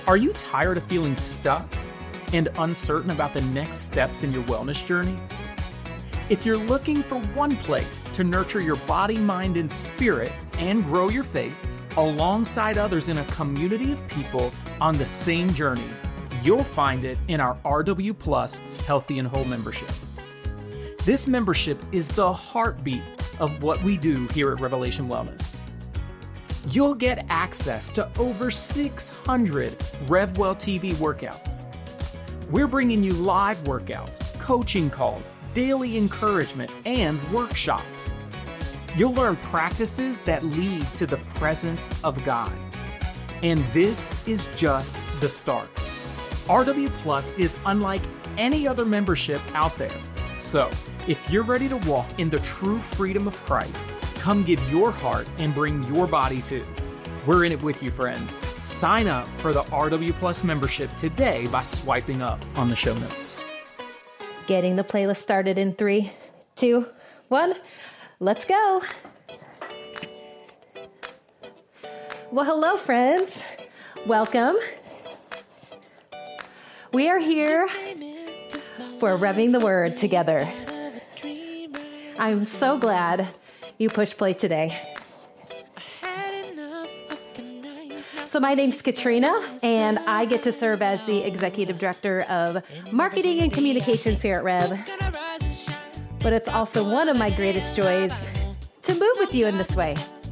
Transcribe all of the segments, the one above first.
Are you tired of feeling stuck and uncertain about the next steps in your wellness journey? If you're looking for one place to nurture your body, mind, and spirit and grow your faith alongside others in a community of people on the same journey, you'll find it in our RW Plus Healthy and Whole membership. This membership is the heartbeat of what we do here at Revelation Wellness. You'll get access to over 600 RevWell TV workouts. We're bringing you live workouts, coaching calls, daily encouragement, and workshops. You'll learn practices that lead to the presence of God. And this is just the start. RW Plus is unlike any other membership out there. So, if you're ready to walk in the true freedom of Christ, come give your heart and bring your body too. We're in it with you, friend. Sign up for the RW Plus membership today by swiping up on the show notes. Getting the playlist started in 3, 2, 1. Let's go. Well, hello, friends. Welcome. We are here for Revving the Word together. I'm so glad you pushed play today. So my name's Katrina, and I get to serve as the Executive Director of Marketing and Communications here at Rev. But it's also one of my greatest joys to move with you in this way.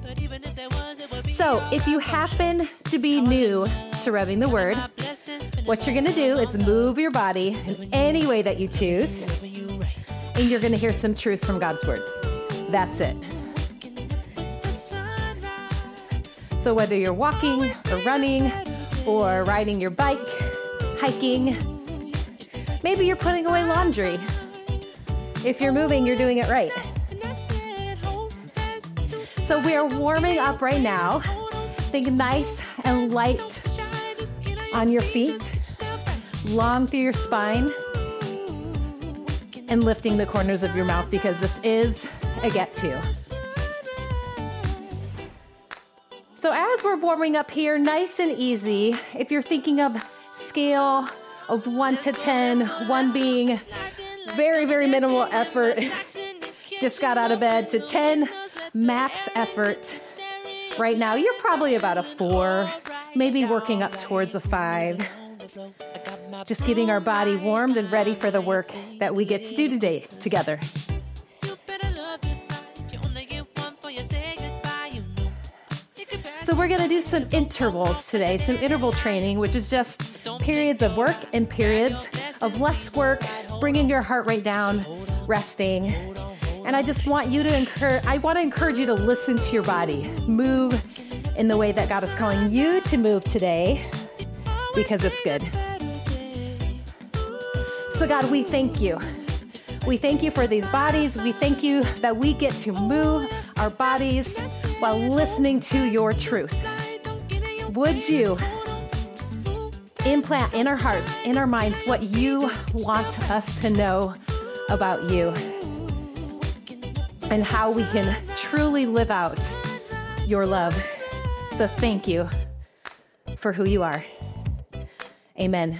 So if you happen to be new to Revving the Word, what you're going to do is move your body in any way that you choose, and you're going to hear some truth from God's Word. That's it. So whether you're walking or running or riding your bike, hiking, maybe you're putting away laundry. If you're moving, you're doing it right. So we are warming up right now. Think nice and light on your feet, long through your spine, and lifting the corners of your mouth because this is a get to. So as we're warming up here, nice and easy, if you're thinking of scale of 1 to 10, 1 being very, very minimal effort, just got out of bed, to 10, max effort. Right now, you're probably about a 4, maybe working up towards a 5. Just getting our body warmed and ready for the work that we get to do today together. So we're going to do some intervals today, some interval training, which is just periods of work and periods of less work, bringing your heart rate down, resting. And I just want you to encourage you to listen to your body, move in the way that God is calling you to move today, because it's good. So God, we thank you. We thank you for these bodies. We thank you that we get to move our bodies while listening to your truth. Would you implant in our hearts, in our minds, what you want us to know about you and how we can truly live out your love. So thank you for who you are. Amen.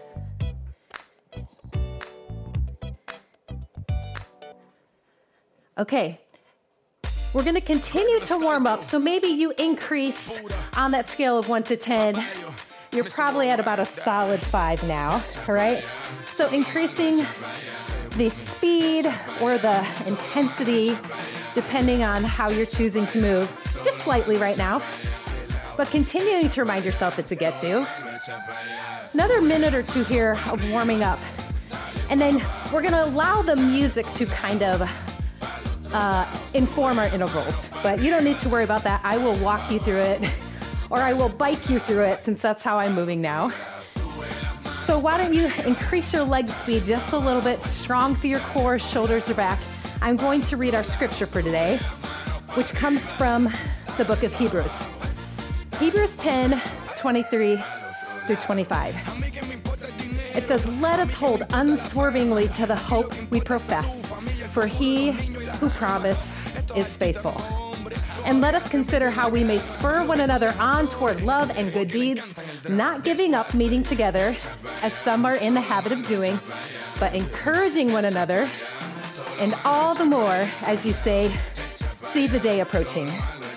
Okay, we're going to continue to warm up. So maybe you increase on that scale of 1 to 10. You're probably at about a solid 5 now, all right? So increasing the speed or the intensity, depending on how you're choosing to move, just slightly right now. But continuing to remind yourself it's a get to. Another minute or 2 here of warming up. And then we're going to allow the music to kind of inform our intervals, but you don't need to worry about that. I will walk you through it, or I will bike you through it, since that's how I'm moving now. So why don't you increase your leg speed just a little bit, strong through your core, shoulders are back. I'm going to read our scripture for today, which comes from the book of Hebrews. Hebrews 10, 23 through 25. It says, "Let us hold unswervingly to the hope we profess, for he who promised is faithful. And let us consider how we may spur one another on toward love and good deeds, not giving up meeting together, as some are in the habit of doing, but encouraging one another, and all the more, as you say, see the day approaching.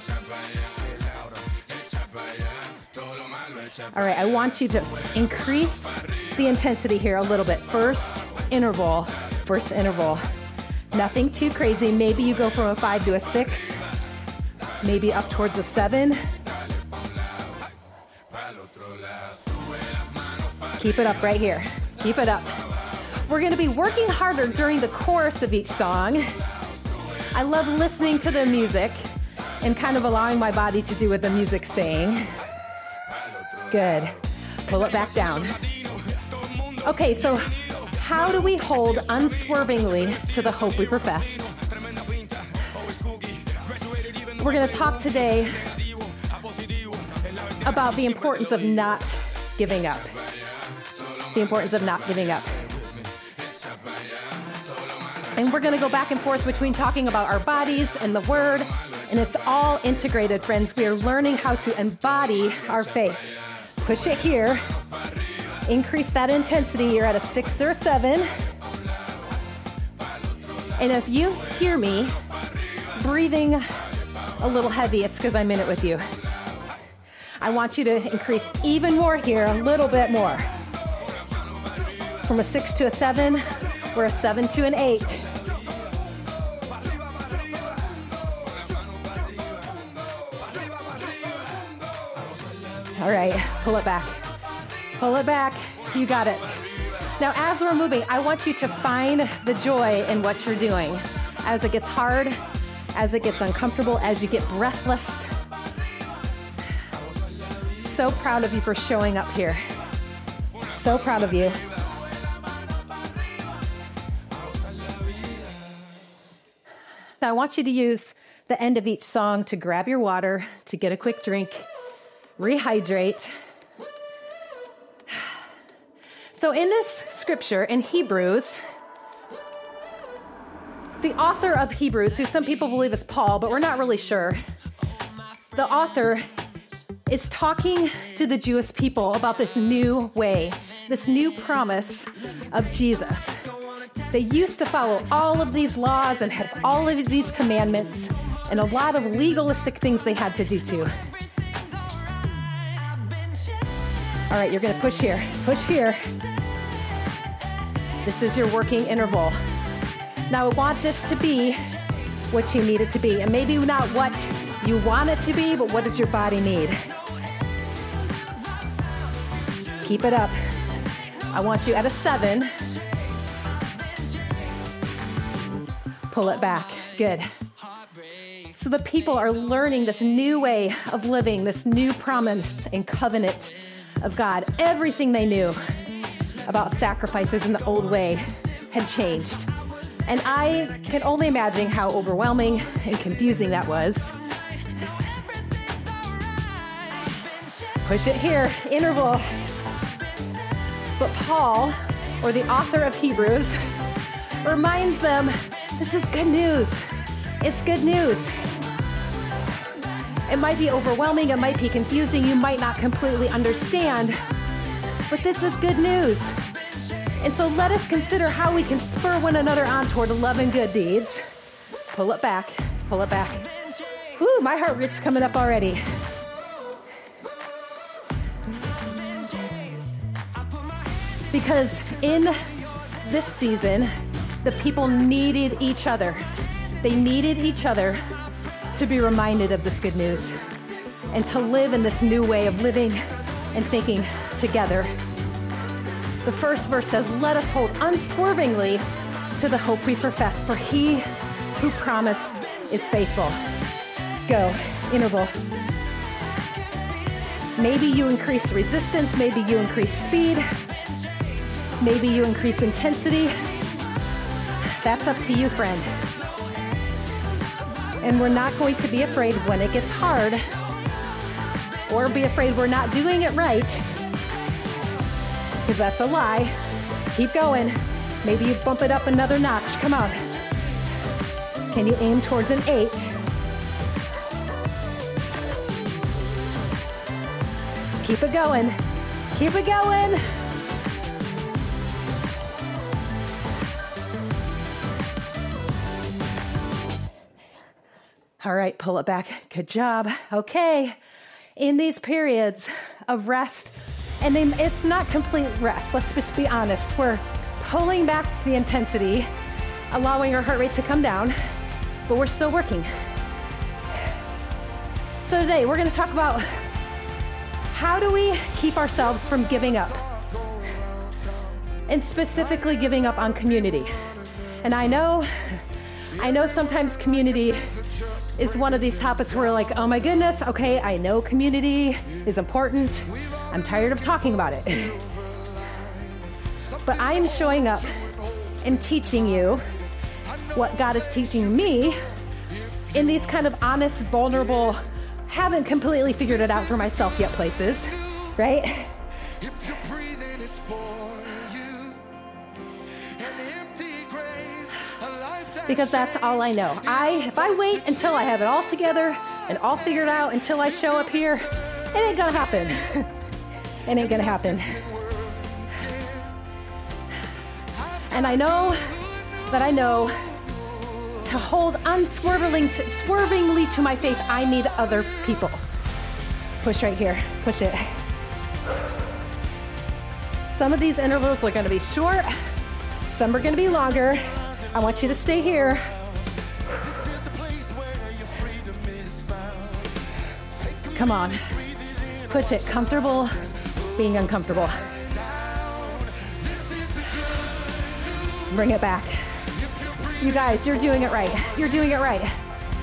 All right, I want you to increase the intensity here a little bit. First interval. Nothing too crazy. Maybe you go from a 5 to a 6, maybe up towards a 7. Keep it up right here. Keep it up. We're going to be working harder during the chorus of each song. I love listening to the music and kind of allowing my body to do what the music's saying. Good. Pull it back down. Okay, so how do we hold unswervingly to the hope we professed? We're going to talk today about the importance of not giving up. The importance of not giving up. And we're going to go back and forth between talking about our bodies and the Word, and it's all integrated, friends. We are learning how to embody our faith. Push it here. Increase that intensity. You're at a 6 or a 7. And if you hear me breathing a little heavy, it's because I'm in it with you. I want you to increase even more here, a little bit more. From a 6 to a 7, we're a 7 to an 8. All right, pull it back. Pull it back. You got it. Now, as we're moving, I want you to find the joy in what you're doing. As it gets hard, as it gets uncomfortable, as you get breathless. So proud of you for showing up here. So proud of you. Now, I want you to use the end of each song to grab your water, to get a quick drink, rehydrate. So in this scripture in Hebrews, the author of Hebrews, who some people believe is Paul, but we're not really sure, the author is talking to the Jewish people about this new way, this new promise of Jesus. They used to follow all of these laws and have all of these commandments and a lot of legalistic things they had to do too. All right, you're going to push here. Push here. This is your working interval. Now, I want this to be what you need it to be. And maybe not what you want it to be, but what does your body need? Keep it up. I want you at a 7. Pull it back. Good. So the people are learning this new way of living, this new promise and covenant of God. Everything they knew about sacrifices in the old way had changed. And I can only imagine how overwhelming and confusing that was. Push it here, interval. But Paul, or the author of Hebrews, reminds them, this is good news. It's good news. It might be overwhelming, it might be confusing, you might not completely understand, but this is good news. And so let us consider how we can spur one another on toward love and good deeds. Pull it back, pull it back. Ooh, my heart rate's coming up already. Because in this season, the people needed each other. They needed each other to be reminded of this good news and to live in this new way of living and thinking together. The first verse says, let us hold unswervingly to the hope we profess, for he who promised is faithful. Go, interval. Maybe you increase resistance, maybe you increase speed, maybe you increase intensity. That's up to you, friend. And we're not going to be afraid when it gets hard or be afraid we're not doing it right, because that's a lie. Keep going. Maybe you bump it up another notch. Come on. Can you aim towards an 8? Keep it going. Keep it going. All right, pull it back. Good job. Okay. In these periods of rest, and then it's not complete rest. Let's just be honest. We're pulling back the intensity, allowing our heart rate to come down, but we're still working. So today we're going to talk about how do we keep ourselves from giving up, and specifically giving up on community. And I know sometimes community is one of these topics where like, oh my goodness, okay, I know community is important. I'm tired of talking about it. But I am showing up and teaching you what God is teaching me in these kind of honest, vulnerable, haven't completely figured it out for myself yet places, right? Because that's all I know. If I wait until I have it all together and all figured out until I show up here, it ain't gonna happen. It ain't gonna happen. And I know to hold unswervingly to my faith, I need other people. Push right here, push it. Some of these intervals are gonna be short, some are gonna be longer. I want you to stay here. Come on. Push it. Comfortable being uncomfortable. Bring it back. You guys, you're doing it right. You're doing it right.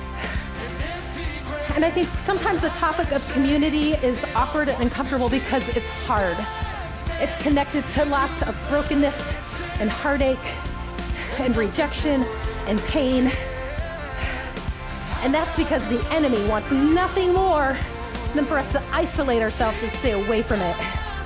And I think sometimes the topic of community is awkward and uncomfortable because it's hard. It's connected to lots of brokenness and heartache and rejection and pain. And that's because the enemy wants nothing more than for us to isolate ourselves and stay away from it.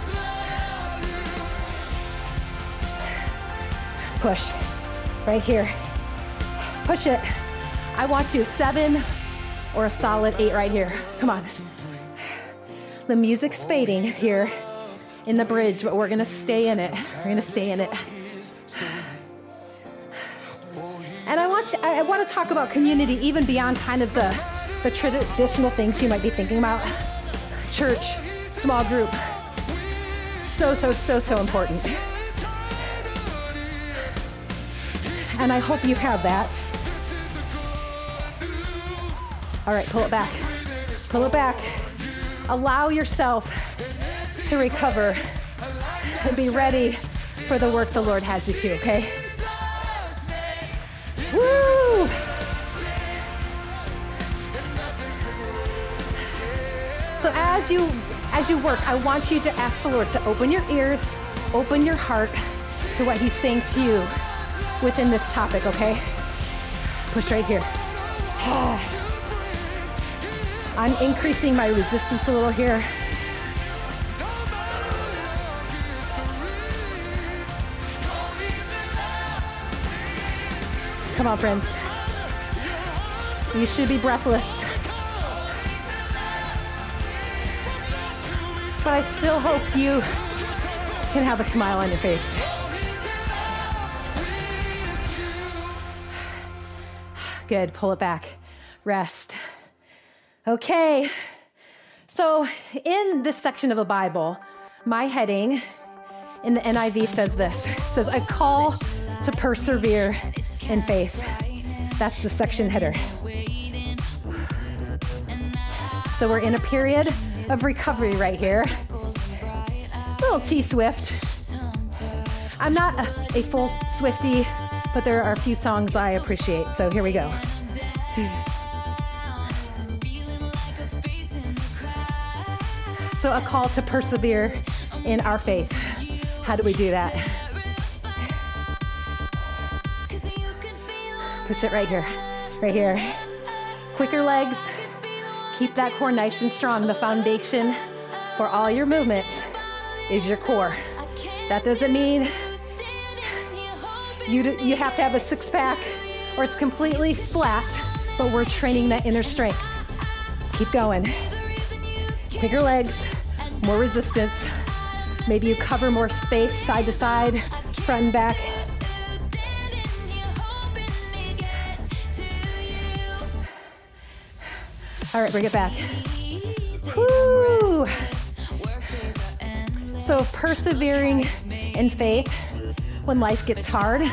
Push. Right here. Push it. I want you 7 or a solid 8 right here. Come on. The music's fading here in the bridge, but we're gonna stay in it. We're gonna stay in it. And I want to talk about community even beyond kind of the traditional things you might be thinking about. Church, small group. So important. And I hope you have that. All right, pull it back. Pull it back. Allow yourself to recover and be ready for the work the Lord has you to, okay? Woo! So as you work, I want you to ask the Lord to open your ears, open your heart to what He's saying to you within this topic, okay? Push right here. I'm increasing my resistance a little here. Come on, friends. You should be breathless. But I still hope you can have a smile on your face. Good, pull it back. Rest. Okay. So in this section of the Bible, my heading in the NIV says this. It says, a call to persevere in faith. That's the section header. So we're in a period of recovery right here. Little T-Swift. I'm not a full Swiftie, but there are a few songs I appreciate. So here we go. So a call to persevere in our faith. How do we do that? Push it right here, right here. Quicker legs. Keep that core nice and strong. The foundation for all your movements is your core. That doesn't mean you have to have a six-pack or it's completely flat, but we're training that inner strength. Keep going. Bigger legs, more resistance. Maybe you cover more space, side to side, front and back. All right, bring it back. Woo! So persevering in faith when life gets hard.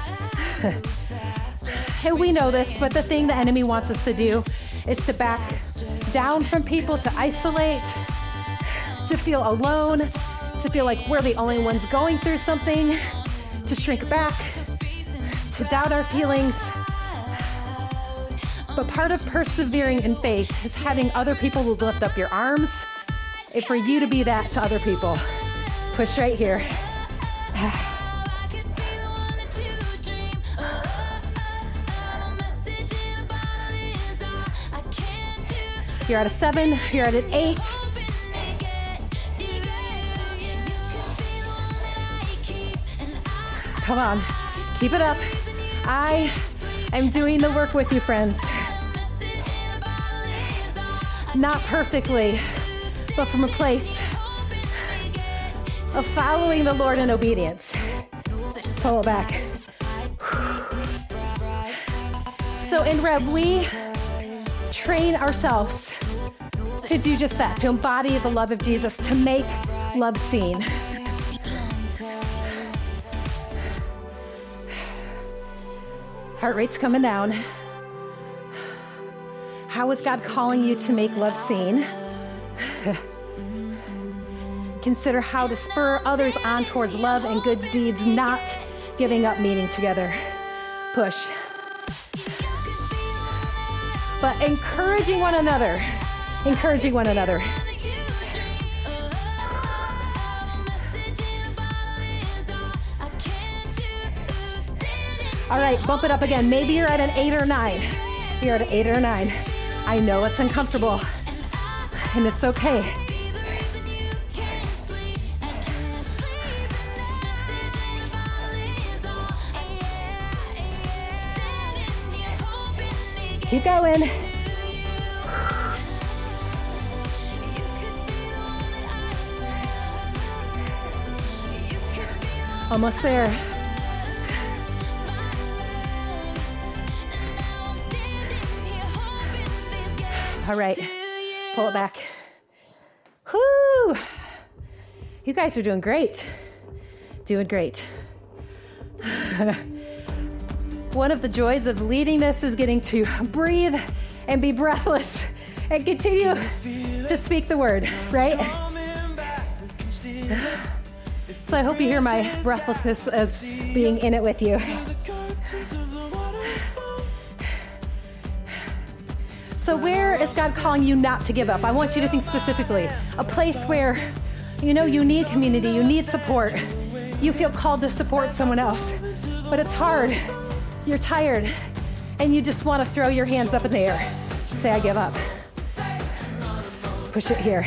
And we know this, but the thing the enemy wants us to do is to back down from people, to isolate, to feel alone, to feel like we're the only ones going through something, to shrink back, to doubt our feelings. But part of persevering in faith is having other people who lift up your arms, and for you to be that to other people. Push right here. You're at a 7, you're at an 8. Come on, keep it up. I am doing the work with you, friends. Not perfectly, but from a place of following the Lord in obedience. Pull it back. So in Rev, we train ourselves to do just that, to embody the love of Jesus, to make love seen. Heart rate's coming down. How is God calling you to make love seen? Consider how to spur others on towards love and good deeds, not giving up meeting together. Push. But encouraging one another. Encouraging one another. All right, bump it up again. Maybe you're at an 8 or 9. You're at an 8 or 9. I know it's uncomfortable, and it's okay. Keep going. Almost there. All right, pull it back. Whoo! You guys are doing great. Doing great. One of the joys of leading this is getting to breathe and be breathless and continue to speak the word, right? So I hope you hear my breathlessness as being in it with you. So where is God calling you not to give up? I want you to think specifically. A place where, you know, you need community, you need support. You feel called to support someone else, but it's hard. You're tired, and you just want to throw your hands up in the air. Say, I give up. Push it here.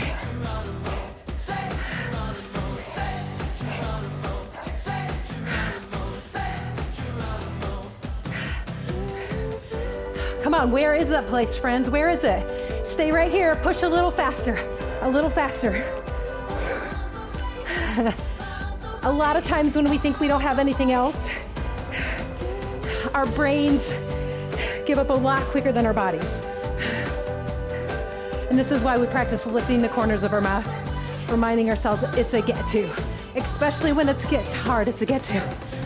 Come on, where is that place, friends? Where is it? Stay right here. Push a little faster. A little faster. A lot of times when we think we don't have anything else, our brains give up a lot quicker than our bodies. And this is why we practice lifting the corners of our mouth, reminding ourselves it's a get to. Especially when it gets hard, it's a get to.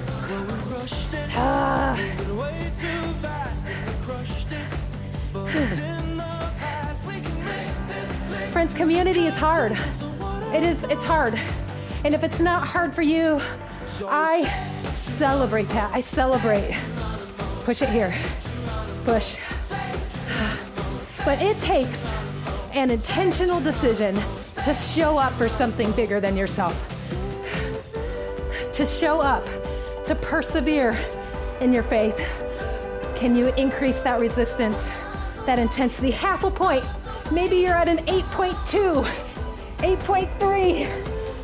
Friends, community is hard. It's hard. And if it's not hard for you, I celebrate that. I celebrate. Push it here. Push. But it takes an intentional decision to show up for something bigger than yourself. To show up, to persevere in your faith. Can you increase that resistance, that intensity? Half a point. Maybe you're at an 8.2, 8.3.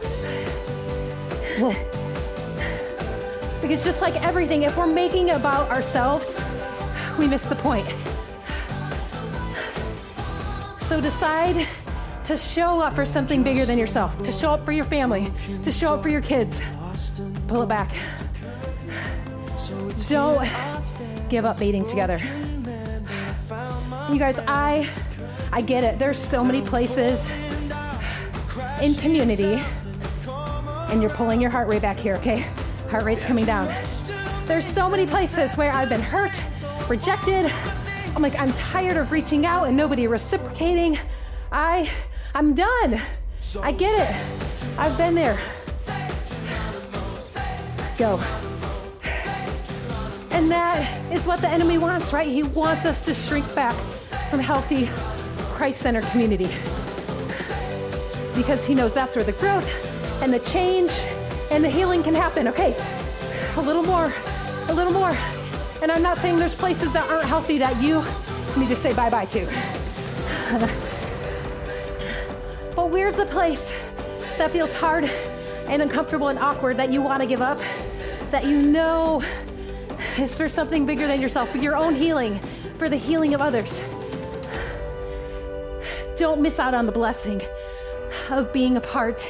Because just like everything, if we're making it about ourselves, we miss the point. So decide to to show up for something bigger than yourself, to show up for your family, to show up for your kids. Pull it back. Don't give up meeting together. You guys, I get it. There's so many places in community, and you're pulling your heart rate back here, okay? Heart rate's coming down. There's so many places where I've been hurt, rejected. I'm like, I'm tired of reaching out and nobody reciprocating. I'm done. I get it. I've been there. Go. And that is what the enemy wants, right? He wants us to shrink back from healthy, Christ-centered community. Because he knows that's where the growth and the change and the healing can happen. Okay, a little more. And I'm not saying there's places that aren't healthy that you need to say bye-bye to. But where's the place that feels hard and uncomfortable and awkward that you want to give up, that you know is for something bigger than yourself, for your own healing, for the healing of others? Don't miss out on the blessing of being a part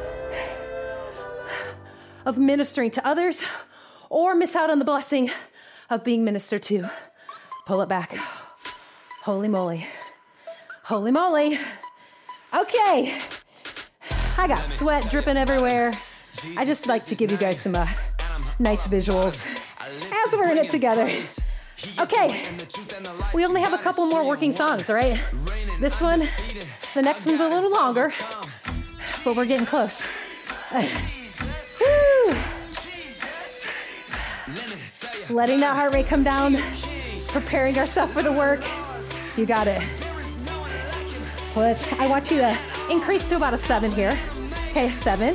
of ministering to others, or miss out on the blessing of being ministered to. Pull it back. Holy moly. Holy moly. Okay. I got sweat dripping everywhere. I just like to give you guys some nice visuals as we're in it together. Okay. We only have a couple more working songs, all right? This one, the next one's a little longer, but we're getting close. Woo. Letting that heart rate come down, preparing ourselves for the work. You got it. I want you to increase to about a 7 here. Okay, 7.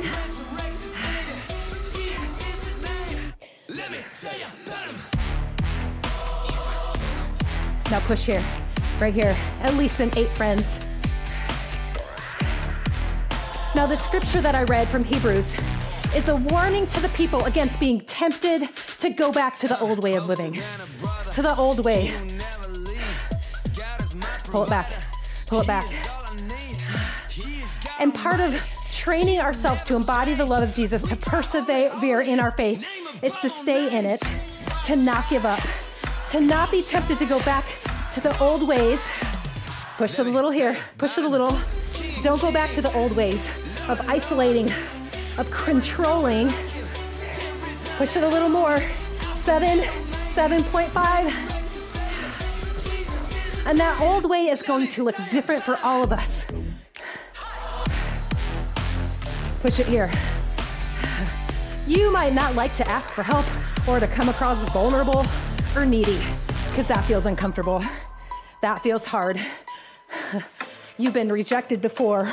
Now push here, right here, at least an 8, friends. Now the scripture that I read from Hebrews is a warning to the people against being tempted to go back to the old way of living, to the old way. Pull it back, pull it back. And part of training ourselves to embody the love of Jesus, to persevere in our faith, is to stay in it, to not give up, to not be tempted to go back to the old ways. Push it a little here, push it a little. Don't go back to the old ways of isolating, of controlling. Push it a little more. 7, 7.5. And that old way is going to look different for all of us. Push it here. You might not like to ask for help or to come across as vulnerable or needy, because that feels uncomfortable. That feels hard. You've been rejected before.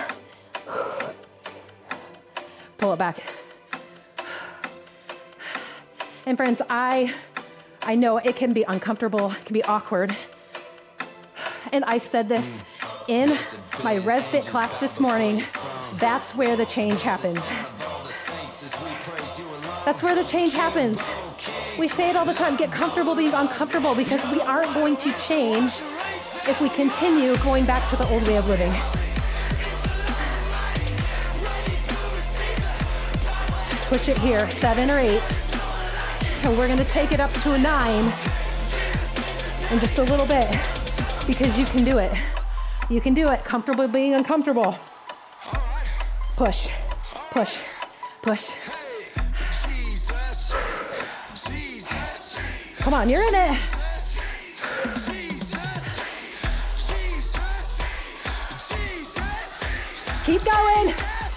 Pull it back. And friends, I know it can be uncomfortable, it can be awkward. And I said this in my RevFit class this morning. That's where the change happens. That's where the change happens. We say it all the time, get comfortable being uncomfortable, because we aren't going to change if we continue going back to the old way of living. Push it here, 7 or 8. And we're gonna take it up to a 9 in just a little bit, because you can do it. You can do it, comfortable being uncomfortable. Push, push, push. Come on, you're in it. Keep going.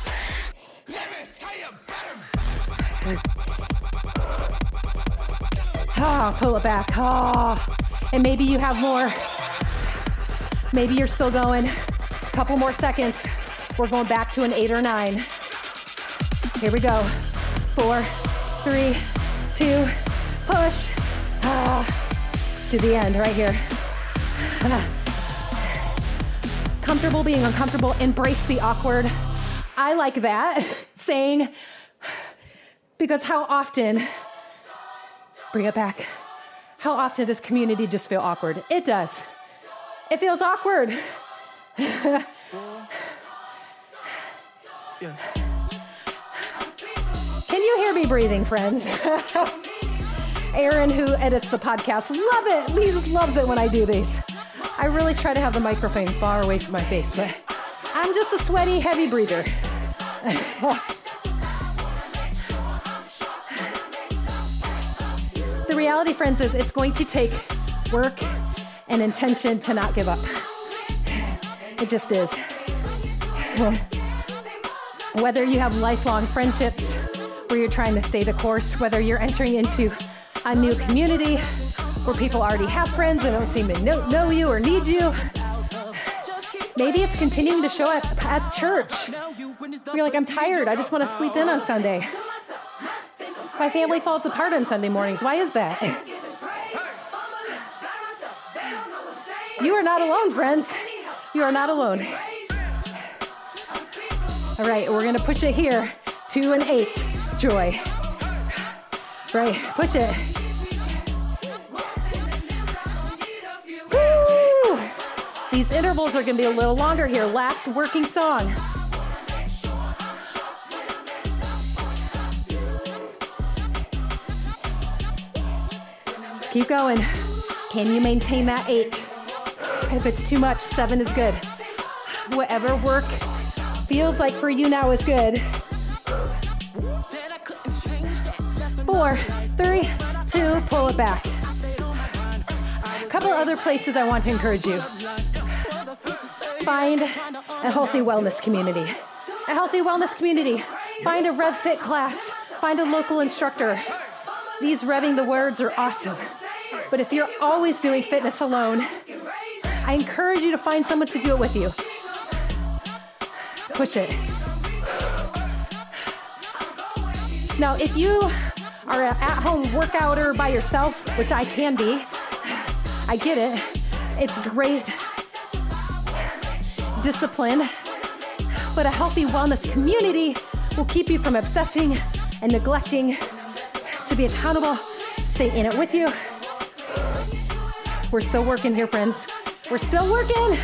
Pull it back. And maybe you have more. Maybe you're still going. A couple more seconds. We're going back to an 8 or 9. Here we go. 4, 3, 2, push. To the end, right here. Comfortable being uncomfortable. Embrace the awkward. I like that saying, because how often, bring it back. How often does community just feel awkward? It does. It feels awkward. Can you hear me breathing, friends? Aaron, who edits the podcast, love it. He just loves it when I do these. I really try to have the microphone far away from my face, but I'm just a sweaty, heavy breather. The reality, friends, is it's going to take work and intention to not give up. It just is. Whether you have lifelong friendships where you're trying to stay the course, whether you're entering into a new community where people already have friends and don't seem to know you or need you. Maybe it's continuing to show up at church. You're like, I'm tired. I just want to sleep in on Sunday. My family falls apart on Sunday mornings. Why is that? You are not alone, friends. You are not alone. All right, we're going to push it here. 2 and 8. Joy. Right, push it. Woo! These intervals are going to be a little longer here. Last working song. Keep going. Can you maintain that 8? If it's too much, 7 is good. Whatever work feels like for you now is good. 4, 3, 2, pull it back. A couple other places I want to encourage you. Find a healthy wellness community. A healthy wellness community. Find a RevFit class. Find a local instructor. These Revving the Words are awesome. But if you're always doing fitness alone, I encourage you to find someone to do it with you. Push it. Now, if you are an at-home workouter by yourself, which I can be, I get it. It's great discipline, but a healthy wellness community will keep you from obsessing and neglecting to be accountable, stay in it with you. We're still working here, friends. We're still working.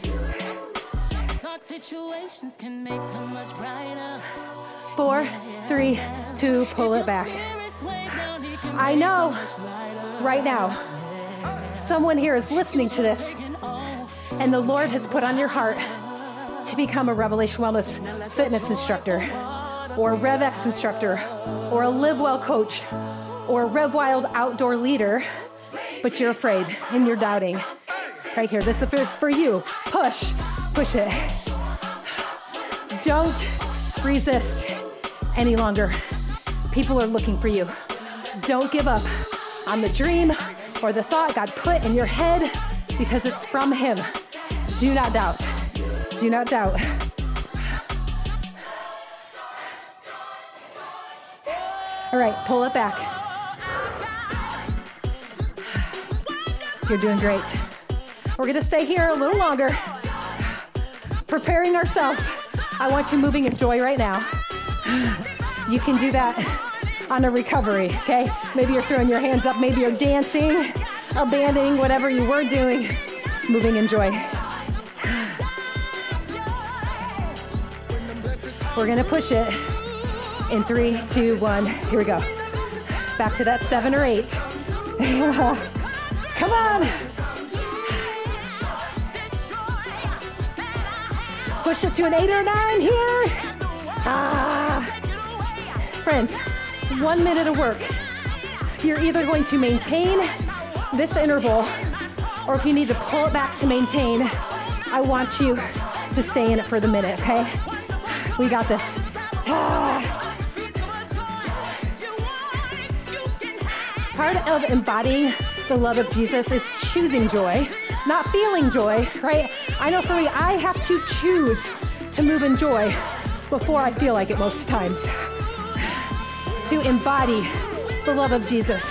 Situations can make them much brighter. 4, 3, 2, pull it back. I know right now, someone here is listening to this, and the Lord has put on your heart to become a Revelation Wellness fitness instructor, or a RevX instructor, or a Live Well coach, or a Rev Wild outdoor leader, but you're afraid and you're doubting. Right here, this is for you. Push it. Don't resist any longer. People are looking for you. Don't give up on the dream or the thought God put in your head, because it's from Him. Do not doubt. Do not doubt. All right, pull it back. You're doing great. We're gonna stay here a little longer, preparing ourselves. I want you moving in joy right now. You can do that on a recovery, okay? Maybe you're throwing your hands up, maybe you're dancing, abandoning whatever you were doing, moving in joy. We're gonna push it in 3, 2, 1, here we go. Back to that 7 or 8. Come on. Push it to an 8 or 9 here. Friends, 1 minute of work. You're either going to maintain this interval, or if you need to pull it back to maintain, I want you to stay in it for the minute, okay? We got this. Part of embodying the love of Jesus is choosing joy, not feeling joy, right? I know for me, I have to choose to move in joy before I feel like it most times. To embody the love of Jesus.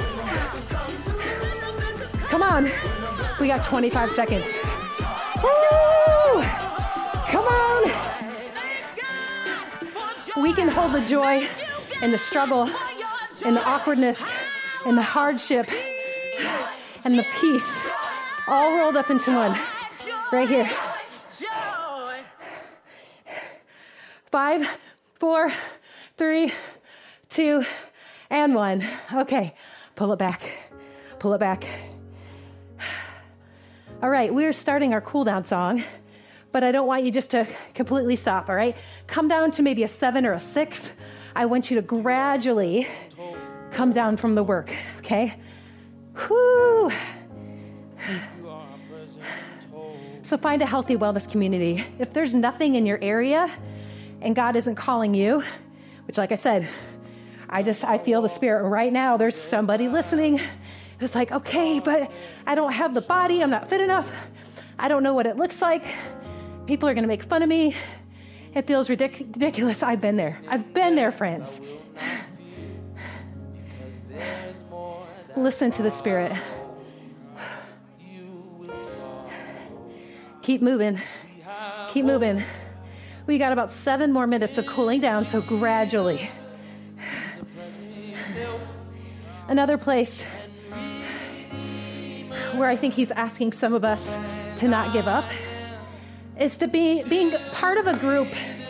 Come on. We got 25 seconds. Woo! Come on. We can hold the joy and the struggle and the awkwardness and the hardship and the peace all rolled up into one right here. 5, 4, 3, 2, and 1. Okay, pull it back. Pull it back. All right, we're starting our cool down song, but I don't want you just to completely stop, all right? Come down to maybe a 7 or a 6. I want you to gradually come down from the work, okay? Whoo! So find a healthy wellness community. If there's nothing in your area and God isn't calling you, which like I said, I feel the Spirit right now. There's somebody listening who's like, okay, but I don't have the body. I'm not fit enough. I don't know what it looks like. People are going to make fun of me. It feels ridiculous. I've been there. I've been there, friends. Listen to the Spirit. Keep moving. Keep moving. We got about 7 more minutes of cooling down, so gradually. Another place where I think he's asking some of us to not give up is to being part of a group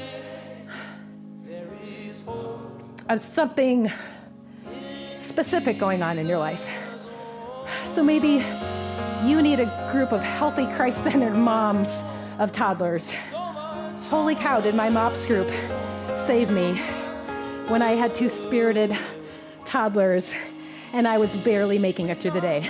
of something specific going on in your life. So maybe you need a group of healthy, Christ-centered moms of toddlers. Holy cow, did my MOPS group save me when I had 2 spirited toddlers and I was barely making it through the day.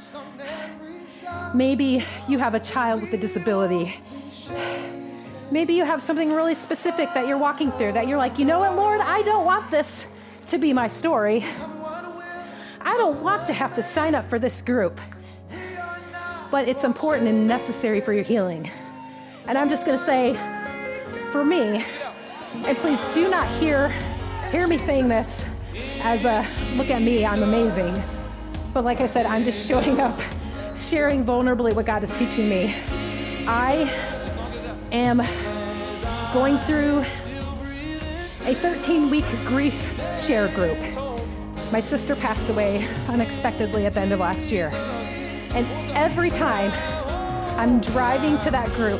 Maybe you have a child with a disability. Maybe you have something really specific that you're walking through that you're like, you know what, Lord, I don't want this to be my story. I don't want to have to sign up for this group. But it's important and necessary for your healing. And I'm just going to say, for me, and please do not hear me saying this as a, look at me, I'm amazing. But like I said, I'm just showing up, sharing vulnerably what God is teaching me. I am going through a 13-week grief share group. My sister passed away unexpectedly at the end of last year. And every time I'm driving to that group,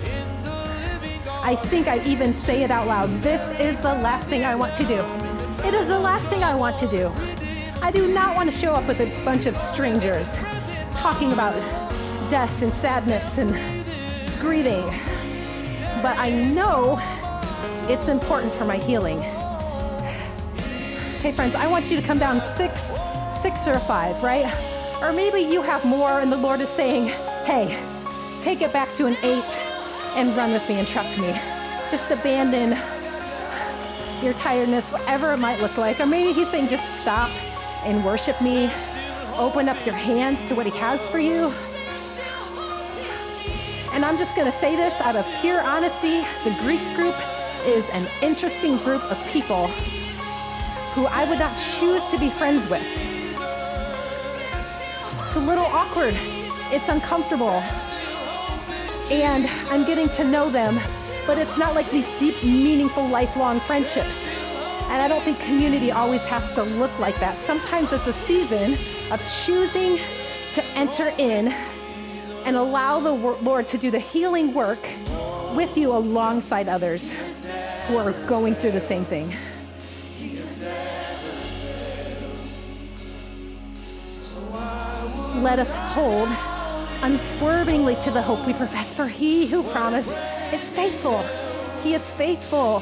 I think I even say it out loud. This is the last thing I want to do. It is the last thing I want to do. I do not want to show up with a bunch of strangers talking about death and sadness and grieving. But I know it's important for my healing. Okay, friends, I want you to come down 6 or 5, right? Or maybe you have more and the Lord is saying, hey, take it back to an 8 and run with me and trust me. Just abandon your tiredness, whatever it might look like. Or maybe he's saying, just stop and worship me. Open up your hands to what he has for you. And I'm just going to say this out of pure honesty. The grief group is an interesting group of people who I would not choose to be friends with. It's a little awkward. It's uncomfortable. And I'm getting to know them, but it's not like these deep, meaningful, lifelong friendships. And I don't think community always has to look like that. Sometimes it's a season of choosing to enter in and allow the Lord to do the healing work with you alongside others who are going through the same thing. Let us hold unswervingly to the hope we profess, for he who promised is faithful. He is faithful.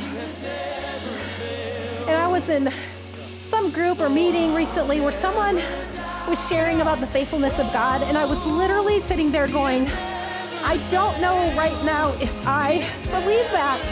And I was in some group or meeting recently where someone was sharing about the faithfulness of God, and I was literally sitting there going, I don't know right now if I believe that.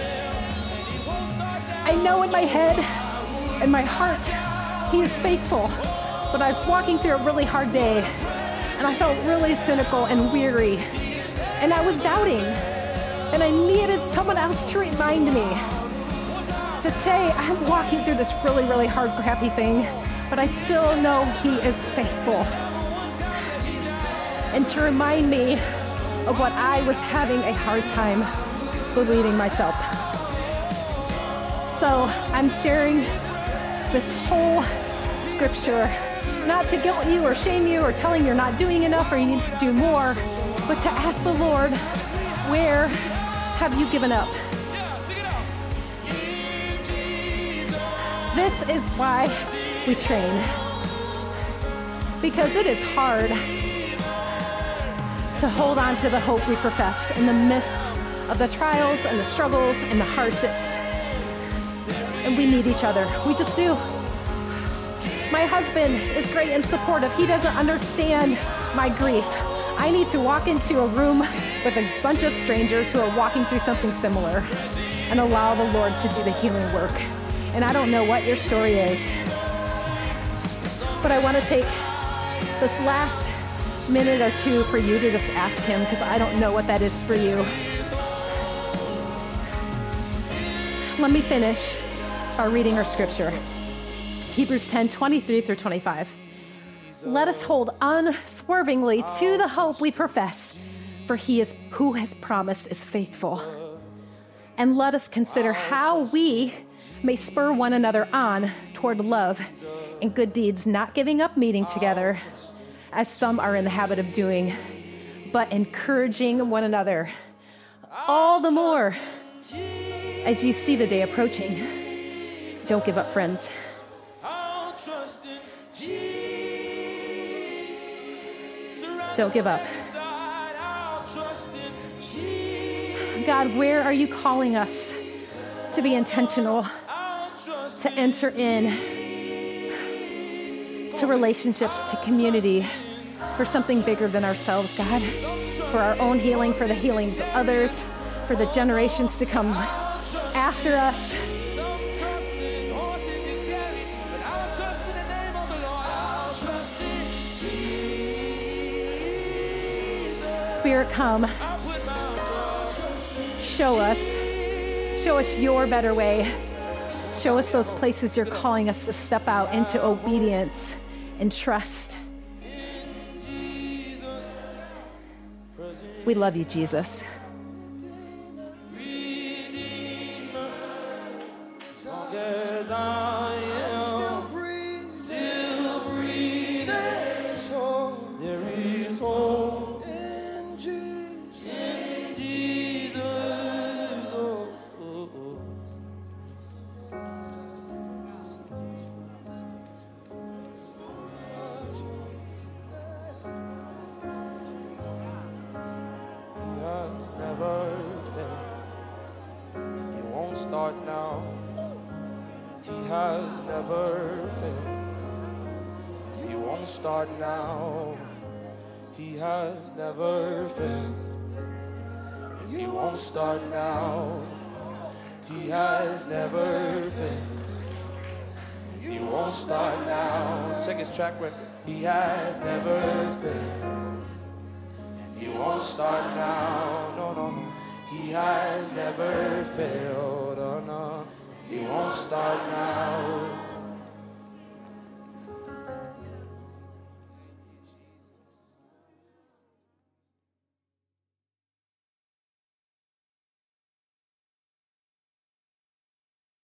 I know in my head and my heart he is faithful, but I was walking through a really hard day and I felt really cynical and weary, and I was doubting, and I needed someone else to remind me to say, I'm walking through this really, really hard, crappy thing, but I still know he is faithful. And to remind me of what I was having a hard time believing myself. So I'm sharing this whole scripture, not to guilt you or shame you or telling you're not doing enough or you need to do more, but to ask the Lord, where have you given up? This is why we train. Because it is hard to hold on to the hope we profess in the midst of the trials and the struggles and the hardships. And we need each other. We just do. My husband is great and supportive. He doesn't understand my grief. I need to walk into a room with a bunch of strangers who are walking through something similar and allow the Lord to do the healing work. And I don't know what your story is, but I want to take this last minute or two for you to just ask him, because I don't know what that is for you. Let me finish by reading our scripture. Hebrews 10:23-25. Let us hold unswervingly to the hope we profess, for he is who has promised is faithful. And let us consider how we may spur one another on toward love and good deeds, not giving up meeting together, as some are in the habit of doing, but encouraging one another, all the more as you see the day approaching. Don't give up, friends. Don't give up. God, where are you calling us to be intentional, to enter in to relationships, to community, for something bigger than ourselves, God, for our own healing, for the healings of others, for the generations to come after us. Spirit, come. Show us your better way. Show us those places you're calling us to step out into obedience and trust. We love you, Jesus. Start now. He has never failed. He won't start now. He has never failed. He won't start now. He has never failed. He won't start now. Check his track record. He has never failed. He won't start now. No, no, no. He has never failed. Oh, no. He won't start now.